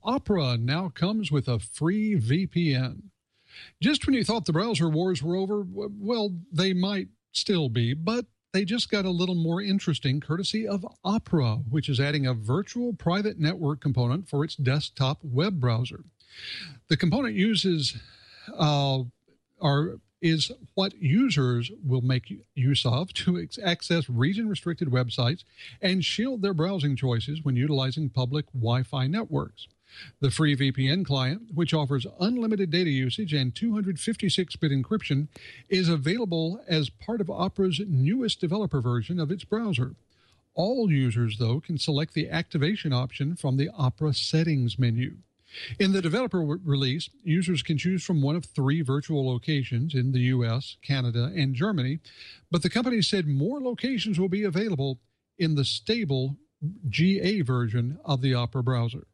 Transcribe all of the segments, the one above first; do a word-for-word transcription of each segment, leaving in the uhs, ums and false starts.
Opera now comes with a free V P N. Just when you thought the browser wars were over, well, they might still be, but they just got a little more interesting courtesy of Opera, which is adding a virtual private network component for its desktop web browser. The component uses uh, are is what users will make use of to access region-restricted websites and shield their browsing choices when utilizing public Wi-Fi networks. The free V P N client, which offers unlimited data usage and two hundred fifty-six bit encryption, is available as part of Opera's newest developer version of its browser. All users, though, can select the activation option from the Opera settings menu. In the developer w- release, users can choose from one of three virtual locations in the U S, Canada, and Germany, but the company said more locations will be available in the stable G A version of the Opera browser.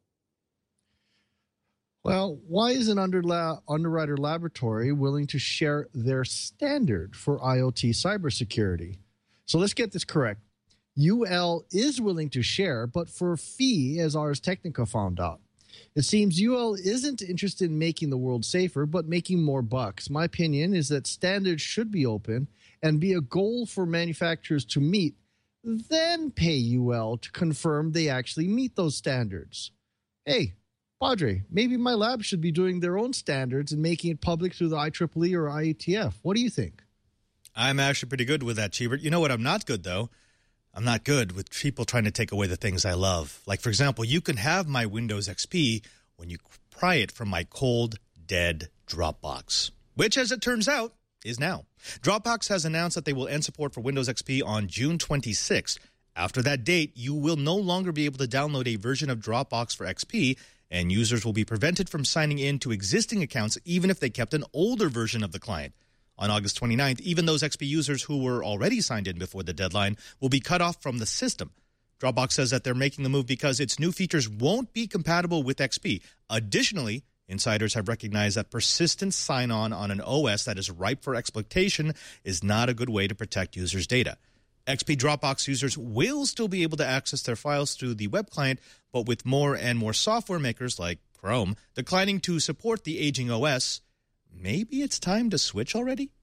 Well, why isn't Underla- Underwriter Laboratory willing to share their standard for IoT cybersecurity? So let's get this correct. U L is willing to share, but for a fee, as Ars Technica found out. It seems U L isn't interested in making the world safer, but making more bucks. My opinion is that standards should be open and be a goal for manufacturers to meet, then pay U L to confirm they actually meet those standards. Hey, Padre, maybe my lab should be doing their own standards and making it public through the I triple E or I A T F. What do you think? I'm actually pretty good with that, Cheebert. You know what I'm not good, though? I'm not good with people trying to take away the things I love. Like, for example, you can have my Windows X P when you pry it from my cold, dead Dropbox, which, as it turns out, is now. Dropbox has announced that they will end support for Windows X P on June twenty-sixth. After that date, you will no longer be able to download a version of Dropbox for X P, and users will be prevented from signing in to existing accounts even if they kept an older version of the client. On August twenty-ninth, even those X P users who were already signed in before the deadline will be cut off from the system. Dropbox says that they're making the move because its new features won't be compatible with X P. Additionally, insiders have recognized that persistent sign-on on an O S that is ripe for exploitation is not a good way to protect users' data. X P Dropbox users will still be able to access their files through the web client, but with more and more software makers like Chrome declining to support the aging O S, maybe it's time to switch already?